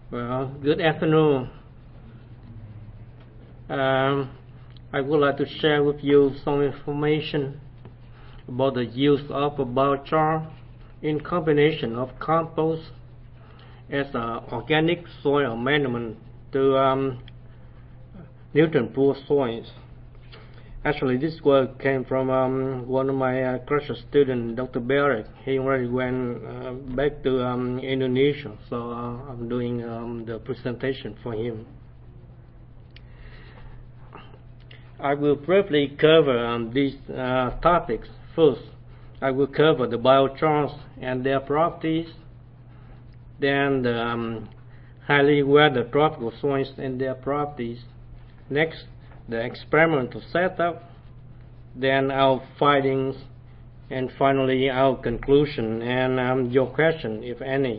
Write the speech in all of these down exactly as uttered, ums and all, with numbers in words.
Well, good afternoon. Um, I would like to share with you some information about the use of biochar in combination of compost as an organic soil amendment to um, nutrient-poor soils. Actually, this work came from um, one of my uh, graduate students, Doctor Barrett. He already went uh, back to um, Indonesia, so uh, I'm doing um, the presentation for him. I will briefly cover um, these uh, topics. First, I will cover the biochars and their properties, then the um, highly weathered tropical soils and their properties. Next, the experimental setup, then our findings, and finally our conclusion and um, your question, if any.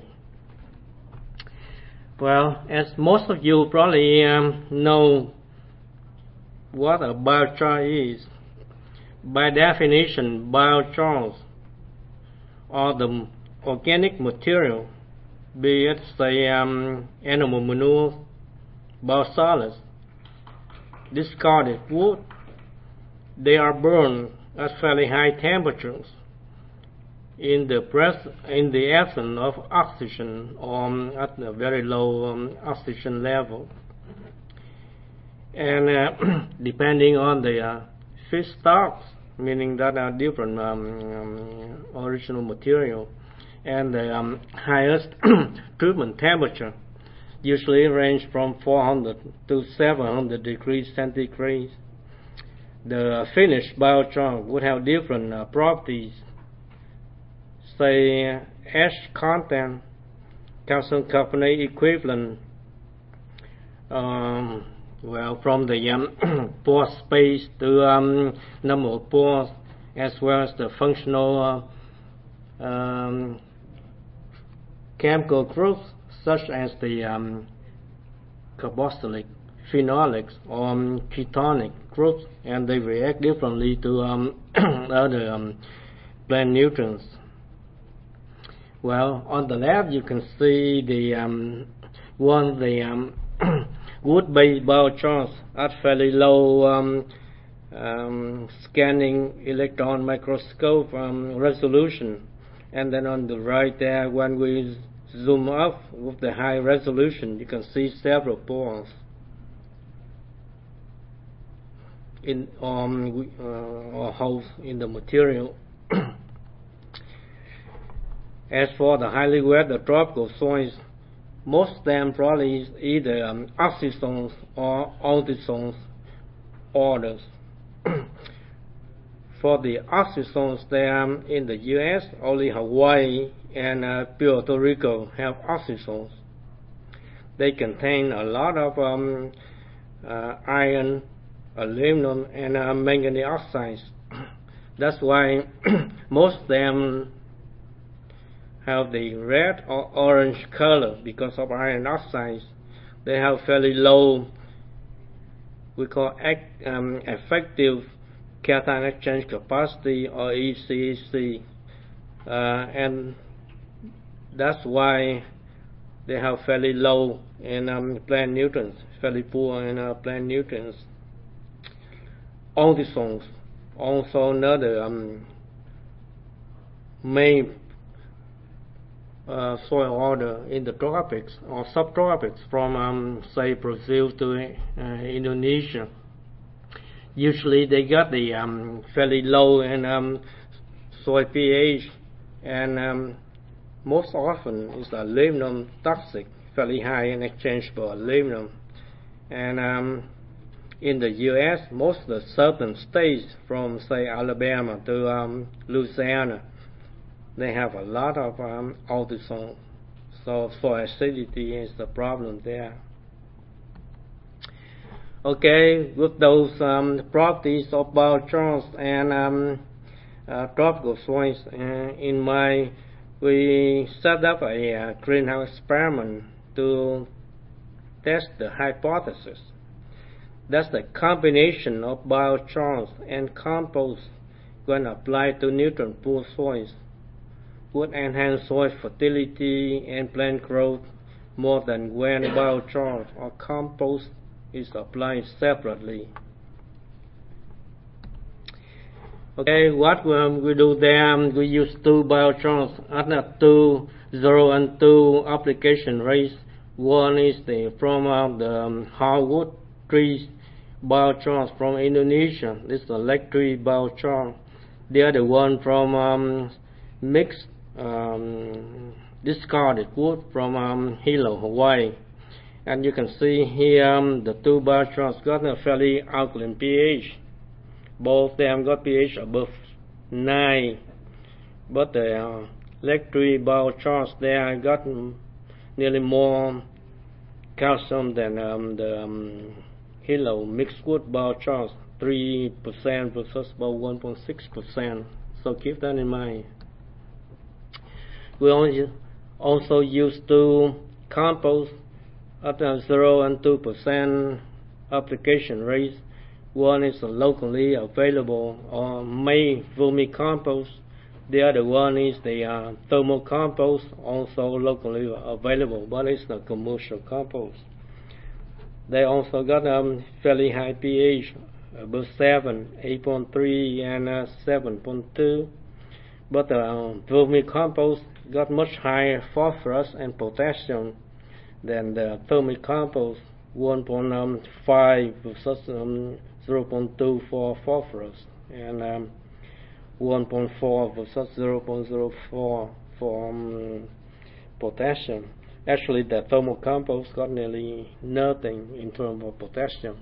Well, as most of you probably um, know what a biochar is, by definition, biochars are the organic material, be it say um, animal manure, biosolids, discarded wood. They are burned at fairly high temperatures in the press in the absence of oxygen or at a very low um, oxygen level. And uh, depending on the uh, feedstocks, meaning that are different um, um, original material, and the um, highest treatment temperature usually range from four hundred to seven hundred degrees centigrade. The finished biochar would have different uh, properties, say uh, ash content, calcium carbonate equivalent, um, well, from the um, pore space to um, number of pores, as well as the functional uh, um, chemical groups such as the um, carboxylic, phenolics, or um, ketonic groups, and they react differently to um, other um, plant nutrients. Well, on the left you can see the um, one the um, wood-based biochars at fairly low um, um, scanning electron microscope um, resolution, and then on the right there, when we zoom up with the high resolution, you can see several pores in um, uh, or holes in the material. As for the highly weathered tropical soils, most of them probably is either um, oxysomes or aldisones orders. For the oxysones, they are in the U S, only Hawaii and uh, Puerto Rico have oxysones. They contain a lot of um, uh, iron, aluminum, and uh, manganese oxides. That's why most of them have the red or orange color because of iron oxides. They have fairly low, we call act, um, effective cation exchange capacity, or E C E C, uh, and that's why they have fairly low in um, plant nutrients, fairly poor in uh, plant nutrients. Aldisones, also another um, main uh, soil order in the tropics or subtropics, from um, say Brazil to uh, Indonesia. Usually they got the um, fairly low in um, soil pH, and um, most often is aluminum toxic, fairly high in exchangeable aluminum. And um, in the U S, most of the southern states, from say Alabama to um, Louisiana, they have a lot of um, aldosone. So soil acidity is the problem there. Okay, with those um, properties of biochars and um, uh, tropical soils, uh, in my we set up a uh, greenhouse experiment to test the hypothesis. That's the combination of biochars and compost when applied to nutrient-poor soils would enhance soil fertility and plant growth more than when biochar or compost is applied separately. Okay, what um, we do there, we use two biochars at a two, zero and two application rates. One is the from uh, the um, hardwood tree biochar from Indonesia. This is the lake tree biochar. The other one from um, mixed um, discarded wood from um, Hilo, Hawaii. And you can see here um, the two biochars got a fairly alkaline pH. Both of them got pH above nine, but the uh, lake tree biochars there got nearly more calcium than um, the um, Hilo mixed wood biochars, three percent versus about one point six percent. So keep that in mind. We also use two compost at a zero and two percent application rates. One is a locally available or made vermicompost. The other one is the uh, thermal compost, also locally available, but it's not commercial compost. They also got a um, fairly high pH, above seven, eight point three, and uh, seven point two. But the uh, vermicompost got much higher phosphorus and potassium than the thermal compost, one point five versus um, zero point two for phosphorus, and um, one point four versus zero point zero four for um, potassium. Actually, the thermal compost got nearly nothing in terms of potassium.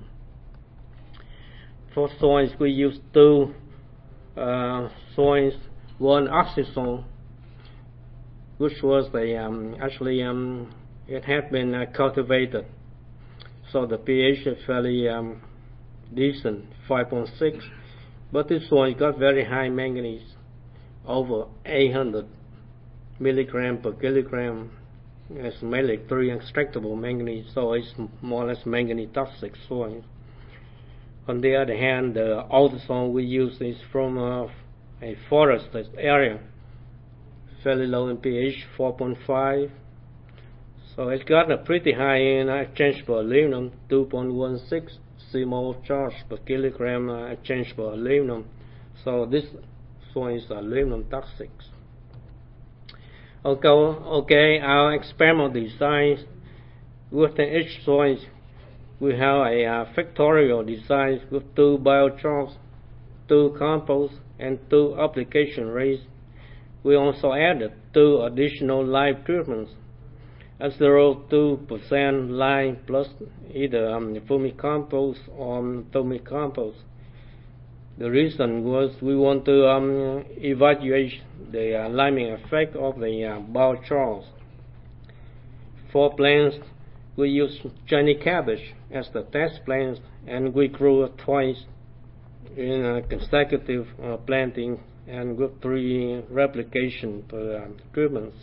For soils, we use two uh, soils, one oxazole, which was the um, actually um, it had been uh, cultivated, so the pH is fairly um, decent, five point six, but this one got very high manganese, over eight hundred milligram per kilogram. It's mainly three extractable manganese, so it's more or less manganese toxic soil. On the other hand, the autosol we use is from uh, a forested area, fairly low in pH, four point five. So it's got a pretty high in exchangeable aluminum, two point one six C-mole charge per kilogram uh, exchangeable aluminum. So this soil is aluminum toxic. Okay, okay, our experimental design within each soil, we have a uh, factorial design with two biochars, two composts, and two application rates. We also added two additional live treatments, a zero point two percent lime plus either um, vermicompost or um, vermicompost. The reason was we want to um, evaluate the uh, liming effect of the uh, biochars. For plants, we use Chinese cabbage as the test plants, and we grew it twice in a consecutive uh, planting and with three replication per uh, treatments.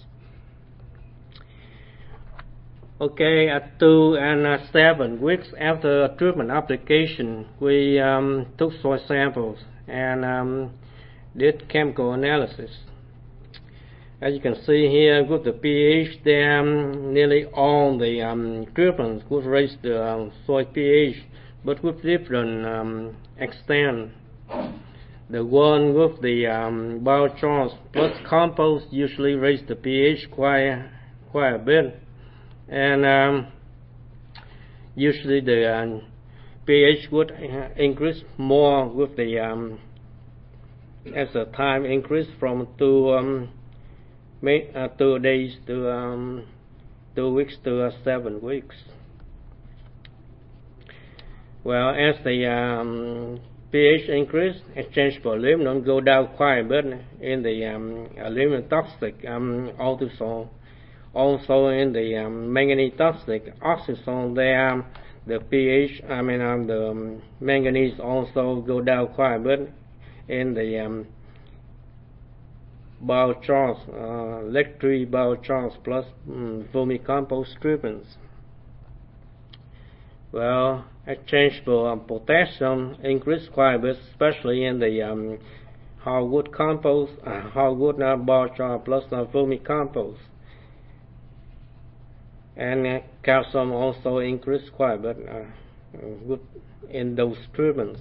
Okay, at two and uh, seven weeks after treatment application, we um, took soil samples and um, did chemical analysis. As you can see here, with the pH, there um, nearly all the um, treatments would raise the uh, soil pH, but with different um, extent. The one with the um, biochars plus compost usually raise the pH quite quite a bit. And um, usually the uh, pH would uh, increase more with the um, as the time increased from two um, uh, two days to um, two weeks to uh, seven weeks. Well, as the um, pH increase, exchangeable aluminum go down quite a bit in the um, aluminum toxic um, autosol. Also in the um, manganese toxic oxazole, there the pH, I mean um, the um, manganese also go down quite a bit in the um, biochars, uh, lake tree biochars plus um, vermicompost treatments. Well, exchangeable um, potassium increased quite a bit, especially in the um, hardwood compost, uh, hardwood uh, biochar plus uh, vermicompost. and uh, calcium also increased quite a bit uh, good in those treatments.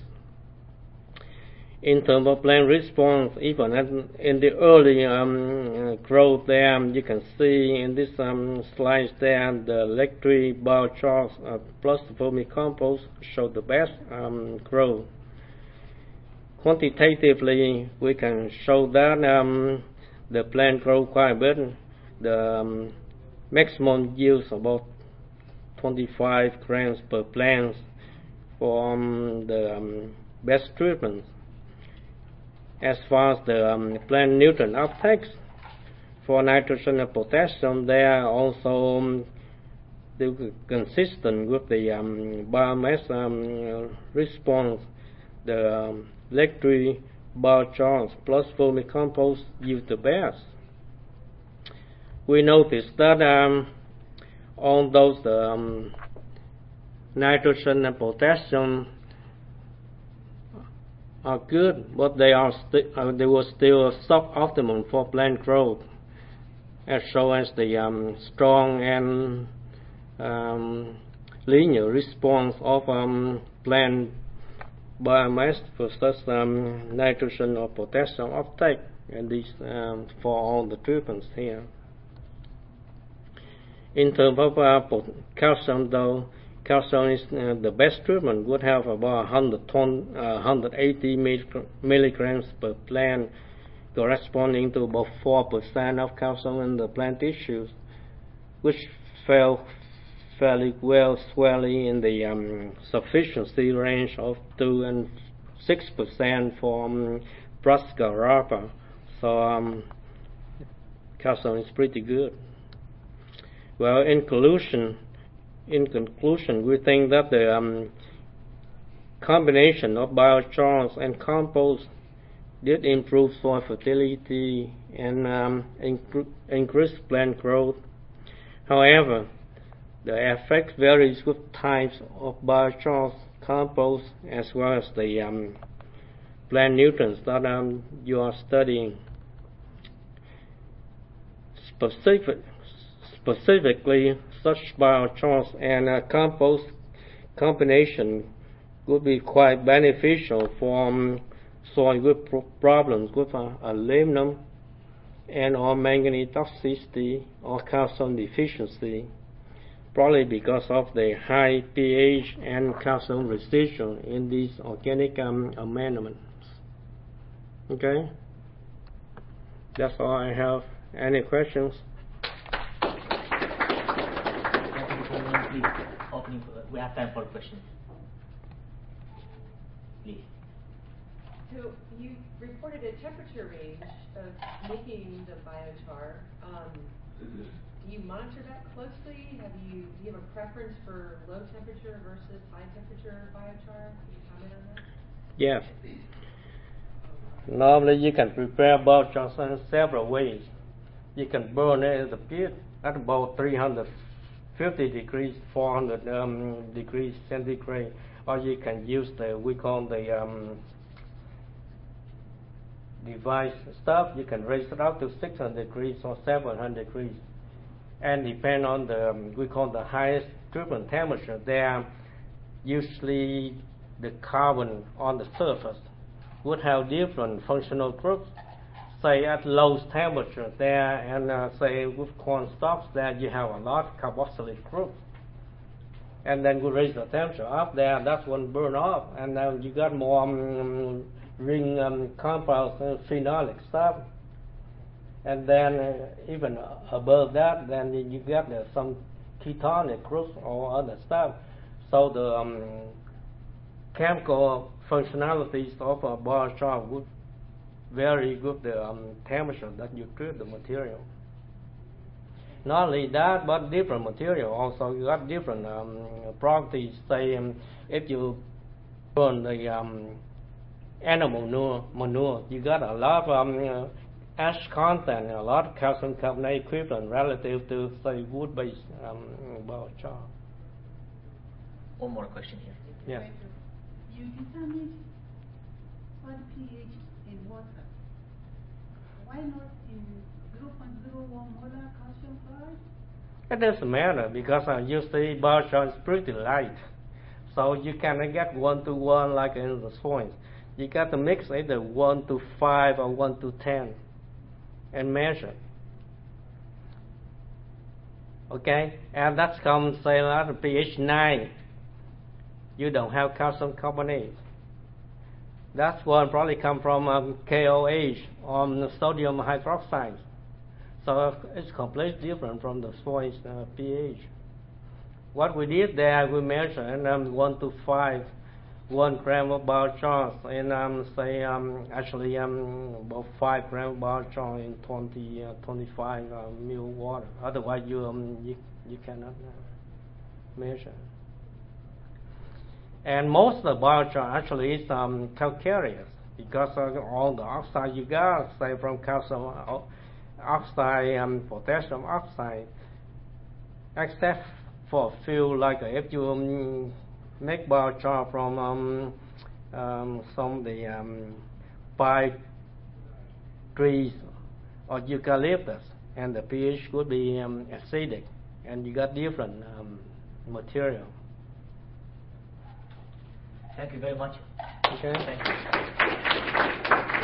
In terms of plant response, even in the early um, growth there, you can see in this um, slide there, the electric biochar uh, plus the vermicompost show the best um, growth. Quantitatively, we can show that um, the plant grow quite a bit. The um, maximum yields about twenty-five grams per plant from the um, best treatment. As far as the um, plant nutrient uptakes for nitrogen and potassium, they are also um, consistent with the um, biomass um, response. The um, electric biochar plus vermicompost yield the best. We noticed that um, on those um, nitrogen and potassium are good, but they are sti- uh, they were still suboptimal for plant growth, as shown as the um, strong and um, linear response of um, plant biomass versus um, nitrogen or potassium uptake, and these um, for all the treatments here. In terms of uh, calcium, though, calcium is uh, the best treatment, would have about one hundred ton, uh, one hundred eighty milligrams per plant, corresponding to about four percent of calcium in the plant tissues, which fell fairly well squarely in the um, sufficiency range of two and six percent for um, Brassica rapa. So um, calcium is pretty good. Well, in conclusion, in conclusion, we think that the um, combination of biochars and compost did improve soil fertility and um, increase plant growth. However, the effect varies with types of biochars, compost, as well as the um, plant nutrients that um, you are studying. Specific, specifically, such biochars and uh, compost combination would be quite beneficial for um, soil with pro problems with uh, aluminum and or manganese toxicity or calcium deficiency, probably because of the high pH and calcium residual in these organic um, amendments. Okay, that's all I have. Any questions? Please, opening. We have time for questions. Please. So you reported a temperature range of making the biochar. Um, do you monitor that closely? Have you do you have a preference for low temperature versus high temperature biochar? Can you comment on that? Yes. Normally, you can prepare biochar in several ways. You can burn it in the pit at about three hundred fifty degrees, four hundred um, degrees centigrade, or you can use the we call the um, device stuff. You can raise it up to six hundred degrees or seven hundred degrees, and depend on the um, we call the highest treatment temperature. There, usually the carbon on the surface would have different functional groups. Say at low temperature there, and uh, say with corn stalks there, you have a lot of carboxylate group. And then we raise the temperature up there, that's when burn off, and then you got more um, ring um, compounds and phenolic stuff. And then uh, even above that, then you get uh, some ketonic groups or other stuff. So the um, chemical functionalities of a biochar would vary with the um, temperature that you treat the material. Not only that, but different material also you got different um, properties. Say um, if you burn the um, animal manure, manure, you got a lot of um, ash content, a lot of calcium carbonate equivalent relative to say wood-based um, biochar. One more question here. Yes. You determine what pH in water. Why not in zero point zero one molar calcium chloride? It doesn't matter because uh, you see biochar is pretty light. So you cannot get one to one like in the soils. You got to mix either one to five or one to ten and measure. Okay, and that's comes say at pH nine. You don't have calcium carbonate. That one probably come from um, K O H or sodium hydroxide. So it's completely different from the soil's uh, pH. What we did there, we measured and um, one to five, one gram of biochar, and um, say um, actually um, about five gram of biochar in twenty, uh, twenty-five uh, mil water. Otherwise, you um, you, you cannot uh, measure. And most of the biochar actually is um, calcareous because of all the oxide you got, say from calcium oxide and potassium oxide, except for a few, like if you um, make biochar from um, um, some of the um, pine trees or eucalyptus, and the pH could be um, acidic, and you got different um, material. Thank you very much. Okay. Thank you.